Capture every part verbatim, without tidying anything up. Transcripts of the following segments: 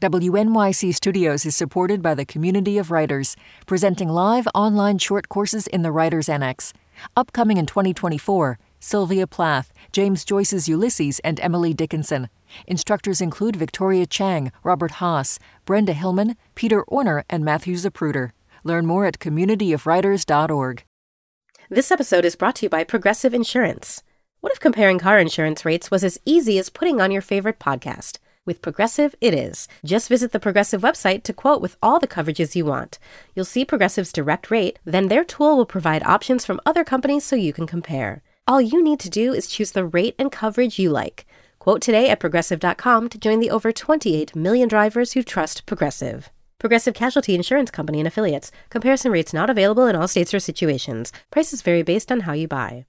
W N Y C Studios is supported by the Community of Writers, presenting live online short courses in the Writers Annex. Upcoming in twenty twenty-four, Sylvia Plath, James Joyce's Ulysses, and Emily Dickinson. Instructors include Victoria Chang, Robert Haas, Brenda Hillman, Peter Orner, and Matthew Zapruder. Learn more at community of writers dot org. This episode is brought to you by Progressive Insurance. What if comparing car insurance rates was as easy as putting on your favorite podcast? With Progressive, it is. Just visit the Progressive website to quote with all the coverages you want. You'll see Progressive's direct rate, then their tool will provide options from other companies so you can compare. All you need to do is choose the rate and coverage you like. Quote today at progressive dot com to join the over twenty-eight million drivers who trust Progressive. Progressive Casualty Insurance Company and Affiliates. Comparison rates not available in all states or situations. Prices vary based on how you buy.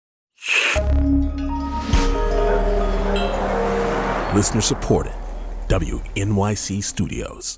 Listener supported. W N Y C Studios.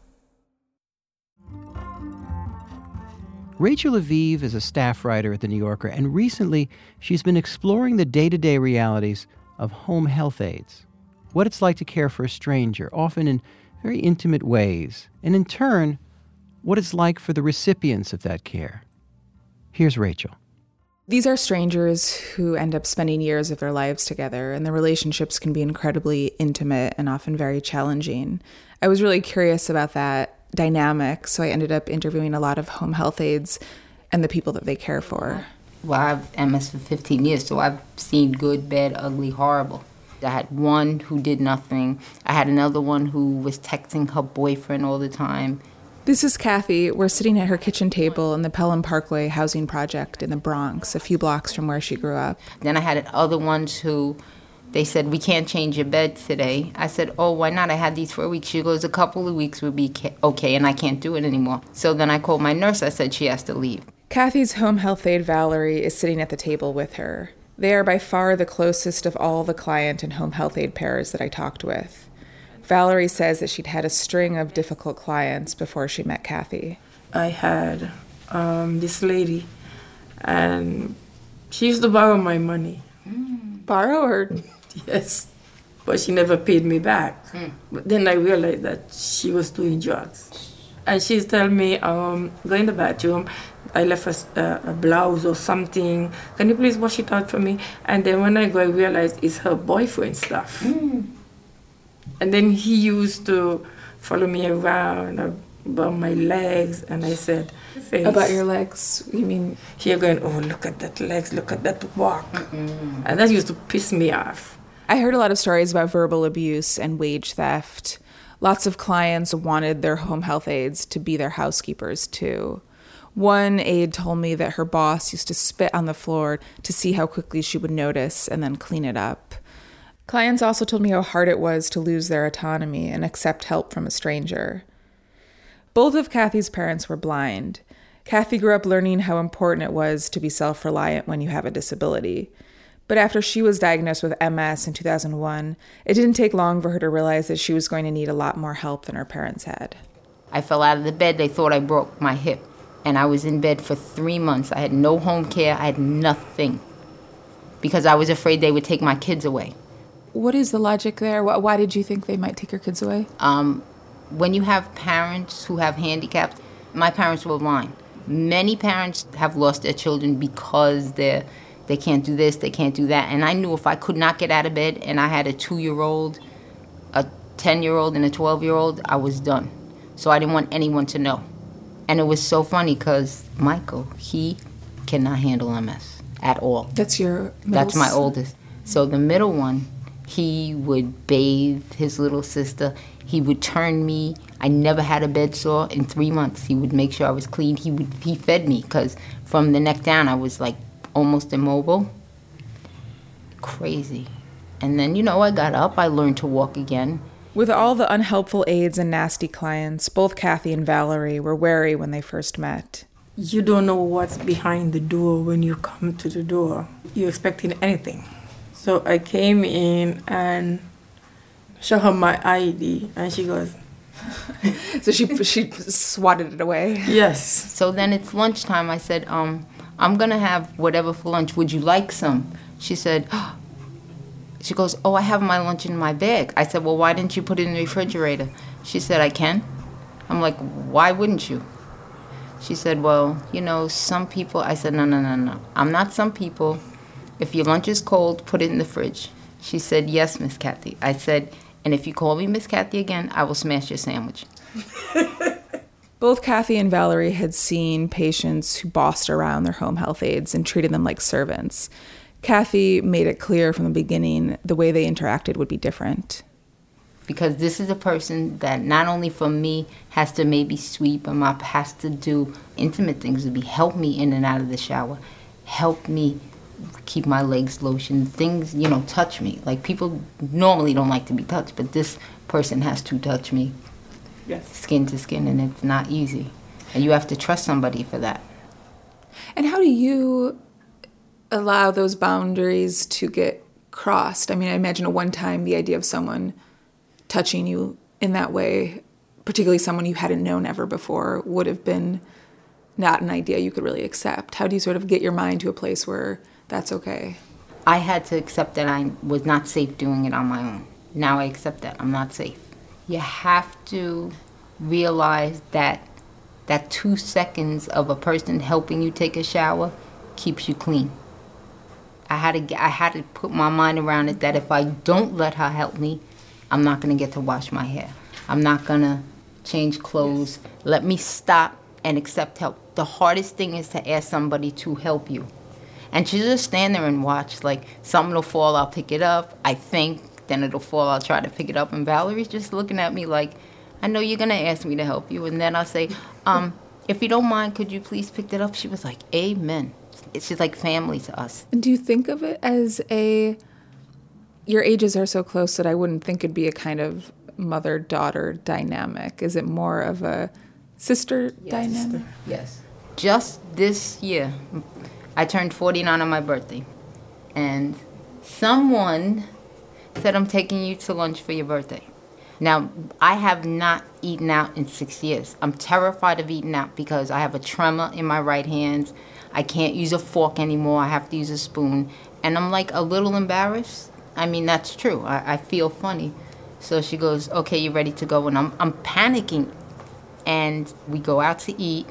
Rachel Aviv is a staff writer at The New Yorker, and recently she's been exploring the day-to-day realities of home health aides. What it's like to care for a stranger, often in very intimate ways, and in turn, what it's like for the recipients of that care. Here's Rachel. These are strangers who end up spending years of their lives together, and the relationships can be incredibly intimate and often very challenging. I was really curious about that dynamic, so I ended up interviewing a lot of home health aides and the people that they care for. Well, I've M S for fifteen years, so I've seen good, bad, ugly, horrible. I had one who did nothing. I had another one who was texting her boyfriend all the time. This is Kathy. We're sitting at her kitchen table in the Pelham Parkway housing project in the Bronx, a few blocks from where she grew up. Then I had other ones who, they said, we can't change your bed today. I said, oh, why not? I had these for a week. She goes, a couple of weeks would be okay, and I can't do it anymore. So then I called my nurse. I said she has to leave. Kathy's home health aide, Valerie, is sitting at the table with her. They are by far the closest of all the client and home health aide pairs that I talked with. Valerie says that she'd had a string of difficult clients before she met Kathy. I had um, this lady, and she used to borrow my money. Mm. Borrow or? Yes, but she never paid me back. Mm. But then I realized that she was doing drugs. And she's telling me, um, go in the bathroom, I left a, a blouse or something. Can you please wash it out for me? And then when I go, I realized it's her boyfriend's stuff. Mm. And then he used to follow me around about my legs, and I said, face. About your legs? You mean? Here going, oh, look at that legs, look at that walk. Mm-hmm. And that used to piss me off. I heard a lot of stories about verbal abuse and wage theft. Lots of clients wanted their home health aides to be their housekeepers, too. One aide told me that her boss used to spit on the floor to see how quickly she would notice and then clean it up. Clients also told me how hard it was to lose their autonomy and accept help from a stranger. Both of Kathy's parents were blind. Kathy grew up learning how important it was to be self-reliant when you have a disability. But after she was diagnosed with M S in two thousand one, it didn't take long for her to realize that she was going to need a lot more help than her parents had. I fell out of the bed. They thought I broke my hip. And I was in bed for three months. I had no home care. I had nothing. Because I was afraid they would take my kids away. What is the logic there? Why did you think they might take your kids away? Um, when you have parents who have handicaps, my parents were blind. Many parents have lost their children because they're, they can't do this, they can't do that. And I knew if I could not get out of bed and I had a two-year-old, a ten-year-old, and a twelve-year-old, I was done. So I didn't want anyone to know. And it was so funny because Michael, he cannot handle M S at all. That's your middle That's my oldest. So the middle one, he would bathe his little sister. He would turn me. I never had a bed sore in three months. He would make sure I was clean. He would he fed me because from the neck down I was like almost immobile. Crazy. And then, you know, I got up. I learned to walk again. With all the unhelpful aides and nasty clients, both Kathy and Valerie were wary when they first met. You don't know what's behind the door when you come to the door. You're expecting anything. So I came in and showed her my I D, and she goes... So she she swatted it away? Yes. So then it's lunchtime. I said, um, I'm going to have whatever for lunch. Would you like some? She said, oh. She goes, oh, I have my lunch in my bag. I said, well, why didn't you put it in the refrigerator? She said, I can. I'm like, why wouldn't you? She said, well, you know, some people. I said, no, no, no, no. I'm not some people. If your lunch is cold, put it in the fridge. She said, yes, Miss Kathy. I said, and if you call me Miss Kathy again, I will smash your sandwich. Both Kathy and Valerie had seen patients who bossed around their home health aides and treated them like servants. Kathy made it clear from the beginning the way they interacted would be different. Because this is a person that not only for me has to maybe sweep or mop, has to do intimate things with me, help me in and out of the shower, help me keep my legs lotioned, things, you know, touch me. Like, people normally don't like to be touched, but this person has to touch me. Yes. Skin to skin, and it's not easy. And you have to trust somebody for that. And how do you allow those boundaries to get crossed? I mean, I imagine at one time the idea of someone touching you in that way, particularly someone you hadn't known ever before, would have been not an idea you could really accept. How do you sort of get your mind to a place where that's okay? I had to accept that I was not safe doing it on my own. Now I accept that I'm not safe. You have to realize that that two seconds of a person helping you take a shower keeps you clean. I had to I had to put my mind around it that if I don't let her help me, I'm not going to get to wash my hair. I'm not going to change clothes. Let me stop and accept help. The hardest thing is to ask somebody to help you. And to just stand there and watch, like, something will fall, I'll pick it up. I think, then it'll fall, I'll try to pick it up. And Valerie's just looking at me like, I know you're going to ask me to help you. And then I'll say, um, if you don't mind, could you please pick that up? She was like, amen. It's just like family to us. And do you think of it as a, your ages are so close that I wouldn't think it'd be a kind of mother-daughter dynamic. Is it more of a sister yes. dynamic? Yes. Just this year, I turned forty-nine on my birthday. And someone said, I'm taking you to lunch for your birthday. Now, I have not eaten out in six years. I'm terrified of eating out because I have a tremor in my right hand. I can't use a fork anymore. I have to use a spoon. And I'm like a little embarrassed. I mean, that's true. I, I feel funny. So she goes, okay, you ready to go? And I'm, I'm panicking. And we go out to eat.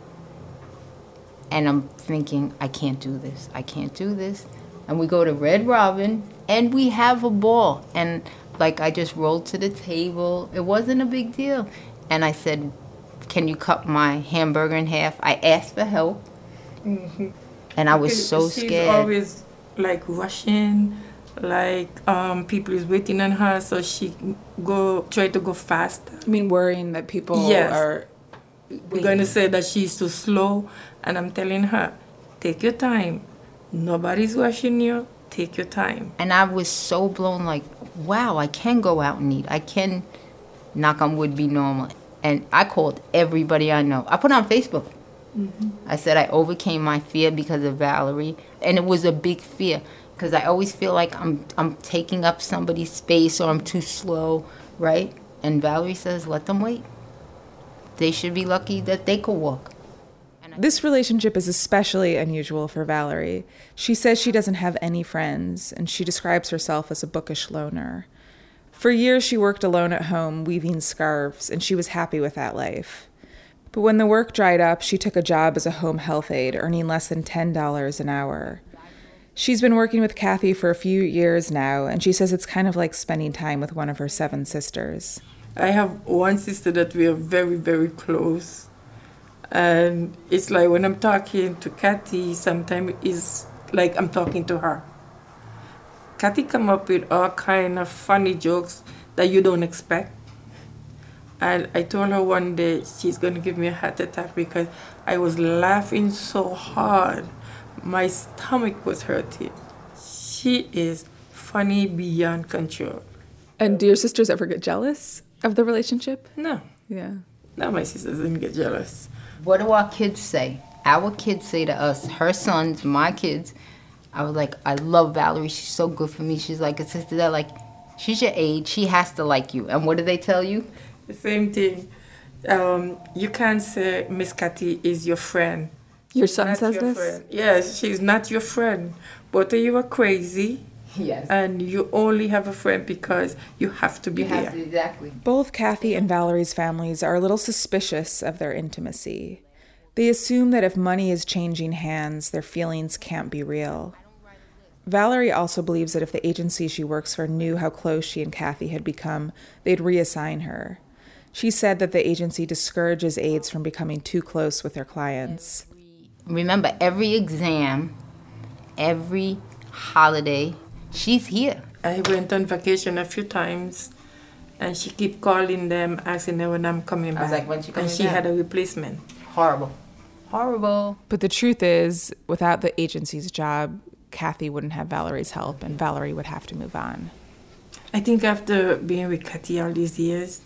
And I'm thinking, I can't do this. I can't do this. And we go to Red Robin, and we have a ball. And, like, I just rolled to the table. It wasn't a big deal. And I said, can you cut my hamburger in half? I asked for help. Mm-hmm. And I was She's so scared. She's always, like, rushing. Like, um, people is waiting on her, so she go try to go faster. I mean, worrying that people yes. are... We're going to say that she's too slow. And I'm telling her, take your time. Nobody's rushing you. Take your time. And I was so blown, like, wow, I can go out and eat. I can, knock on wood, be normal. And I called everybody I know. I put it on Facebook. Mm-hmm. I said I overcame my fear because of Valerie. And it was a big fear because I always feel like I'm I'm taking up somebody's space or I'm too slow, right? And Valerie says, let them wait. They should be lucky that they could walk. This relationship is especially unusual for Valerie. She says she doesn't have any friends, and she describes herself as a bookish loner. For years, she worked alone at home, weaving scarves, and she was happy with that life. But when the work dried up, she took a job as a home health aide, earning less than ten dollars an hour. She's been working with Kathy for a few years now, and she says it's kind of like spending time with one of her seven sisters. I have one sister that we are very, very close. And it's like when I'm talking to Kathy, sometimes it's like I'm talking to her. Kathy come up with all kind of funny jokes that you don't expect. And I told her one day she's going to give me a heart attack because I was laughing so hard. My stomach was hurting. She is funny beyond control. And do your sisters ever get jealous of the relationship? No. Yeah. No, my sisters didn't get jealous. What do our kids say? Our kids say to us, her sons, my kids, I was like, I love Valerie. She's so good for me. She's like a sister that, like, she's your age. She has to like you. And what do they tell you? The same thing. Um, you can't say Miss Kathy is your friend. Your son Not says your this? Friend. Yes, she's not your friend. Both of you are crazy. Yes. And you only have a friend because you have to be You there. have to, exactly. Both Kathy and Valerie's families are a little suspicious of their intimacy. They assume that if money is changing hands, their feelings can't be real. Valerie also believes that if the agency she works for knew how close she and Kathy had become, they'd reassign her. She said that the agency discourages aides from becoming too close with their clients. Remember, every exam, every holiday, she's here. I went on vacation a few times, and she keep calling them, asking them when I'm coming I back. was like, when she coming and she back? had a replacement. Horrible. Horrible. But the truth is, without the agency's job, Kathy wouldn't have Valerie's help, and Valerie would have to move on. I think after being with Kathy all these years,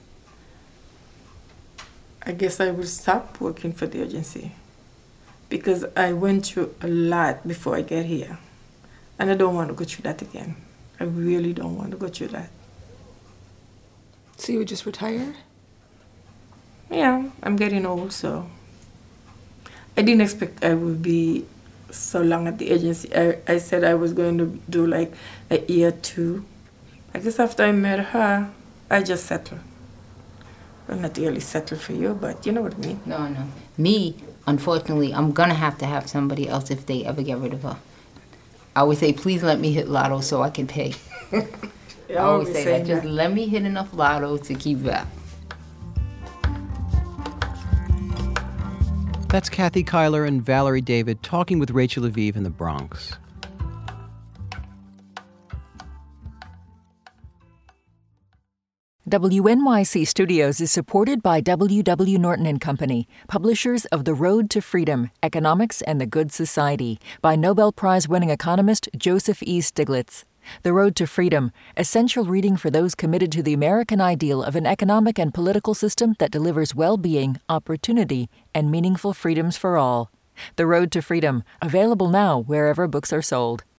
I guess I will stop working for the agency because I went through a lot before I get here. And I don't want to go through that again. I really don't want to go through that. So you would just retire? Yeah, I'm getting old, so I didn't expect I would be so long at the agency. I, I said I was going to do like a year two. I guess after I met her, I just settled. Well, not really settled for you, but you know what I mean. No, no. Me, unfortunately, I'm going to have to have somebody else if they ever get rid of her. I always say, please let me hit lotto so I can pay. I always say that. Just let me hit enough lotto to keep that. That's Kathy Kyler and Valerie David talking with Rachel Aviv in the Bronx. W N Y C Studios is supported by W W. Norton and Company, publishers of The Road to Freedom, Economics and the Good Society, by Nobel Prize-winning economist Joseph E. Stiglitz. The Road to Freedom, essential reading for those committed to the American ideal of an economic and political system that delivers well-being, opportunity, and meaningful freedoms for all. The Road to Freedom, available now wherever books are sold.